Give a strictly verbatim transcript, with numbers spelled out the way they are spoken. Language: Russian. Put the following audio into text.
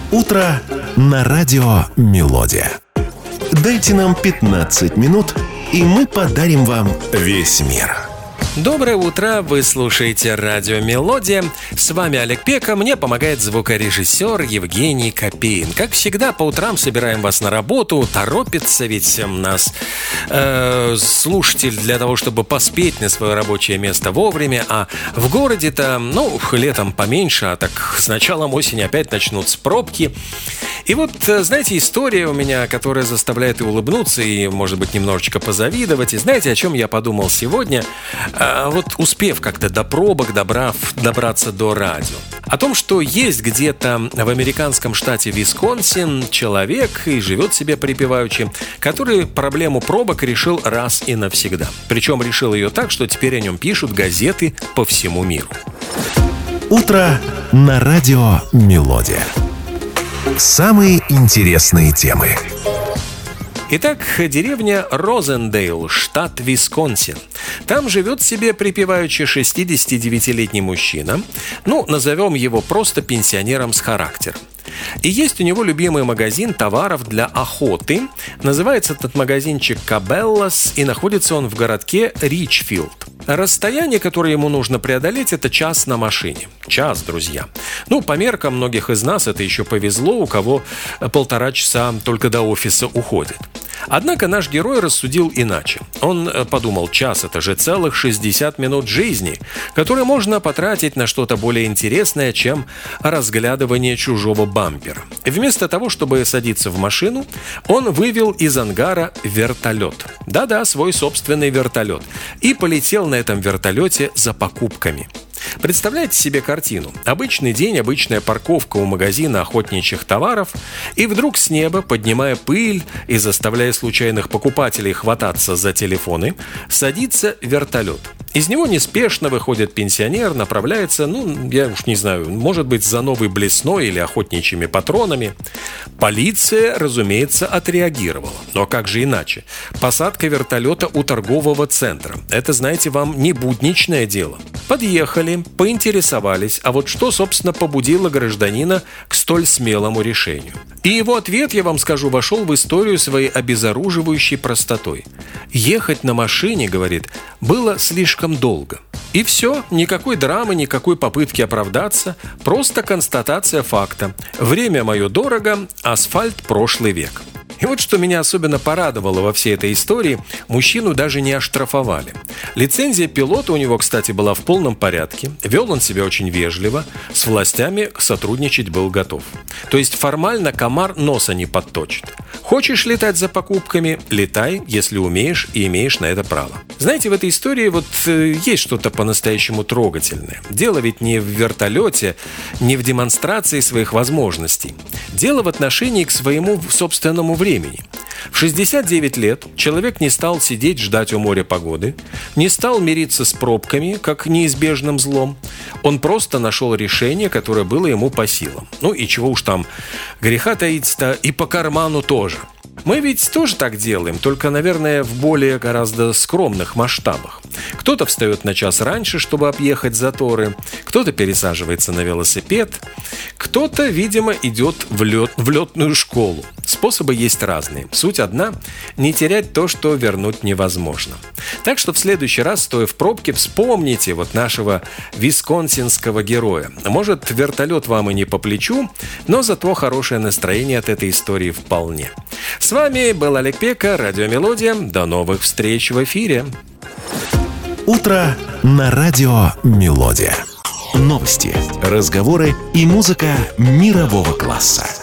Утро на радио «Мелодия». Дайте нам пятнадцать минут, и мы подарим вам весь мир. Доброе утро, вы слушаете радио «Мелодия». С вами Олег Пека, мне помогает звукорежиссер Евгений Копейн. Как всегда, по утрам собираем вас на работу, торопится, ведь нас э, слушатель для того, чтобы поспеть на свое рабочее место вовремя. А в городе-то, ну, летом поменьше, а так с началом осени опять начнутся пробки. И вот, знаете, история у меня, которая заставляет и улыбнуться, и, может быть, немножечко позавидовать. И знаете, о чем я подумал сегодня? А вот успев как-то до пробок, добрав, добраться до радио. О том, что есть где-то в американском штате Висконсин человек, и живет себе припеваючи, который проблему пробок решил раз и навсегда. Причем решил ее так, что теперь о нем пишут газеты по всему миру. Утро на радио «Мелодия». Самые интересные темы. Итак, деревня Розендейл, штат Висконсин. Там живет себе припеваючи шестидесятидевятилетний мужчина. Ну, назовем его просто пенсионером с характером. И есть у него любимый магазин товаров для охоты. Называется этот магазинчик Cabela's, и находится он в городке Ричфилд. Расстояние, которое ему нужно преодолеть, это час на машине. Час, друзья. Ну, по меркам многих из нас это еще повезло, у кого полтора часа только до офиса уходит. Однако наш герой рассудил иначе. Он подумал, час – это же целых шестьдесят минут жизни, которые можно потратить на что-то более интересное, чем разглядывание чужого бампера. Вместо того, чтобы садиться в машину, он вывел из ангара вертолет. Да-да, свой собственный вертолет. И полетел на этом вертолете за покупками. Представляете себе картину? Обычный день, обычная парковка у магазина охотничьих товаров, и вдруг с неба, поднимая пыль и заставляя случайных покупателей хвататься за телефоны, садится вертолет. Из него неспешно выходит пенсионер, направляется, ну, я уж не знаю, может быть, за новой блесной или охотничьими патронами. Полиция, разумеется, отреагировала. Но как же иначе? Посадка вертолета у торгового центра. Это, знаете, вам не будничное дело. Подъехали, поинтересовались, а вот что, собственно, побудило гражданина к столь смелому решению. И его ответ, я вам скажу, вошел в историю своей обезоруживающей простотой. Ехать на машине, говорит, было слишком долго. И все, никакой драмы, никакой попытки оправдаться, просто констатация факта. Время мое дорого, асфальт прошлый век. И вот что меня особенно порадовало во всей этой истории, мужчину даже не оштрафовали. Лицензия пилота у него, кстати, была в полном порядке, вел он себя очень вежливо, с властями сотрудничать был готов. То есть формально комар носа не подточит. Хочешь летать за покупками – летай, если умеешь и имеешь на это право. Знаете, в этой истории вот э, есть что-то по-настоящему трогательное. Дело ведь не в вертолете, не в демонстрации своих возможностей. Дело в отношении к своему собственному времени. В шестьдесят девять лет человек не стал сидеть ждать у моря погоды, не стал мириться с пробками, как неизбежным злом. Он просто нашел решение, которое было ему по силам. Ну и чего уж там греха таить-то, и по карману тоже. Мы ведь тоже так делаем, только, наверное, в более гораздо скромных масштабах. Кто-то встает на час раньше, чтобы объехать заторы, кто-то пересаживается на велосипед, кто-то, видимо, идет в, лет, в летную школу. Способы есть разные. Суть одна – не терять то, что вернуть невозможно. Так что в следующий раз, стоя в пробке, вспомните вот нашего висконсинского героя. Может, вертолет вам и не по плечу, но зато хорошее настроение от этой истории вполне. С вами был Олег Пека, радио «Мелодия». До новых встреч в эфире. Утро на радио «Мелодия». Новости, разговоры и музыка мирового класса.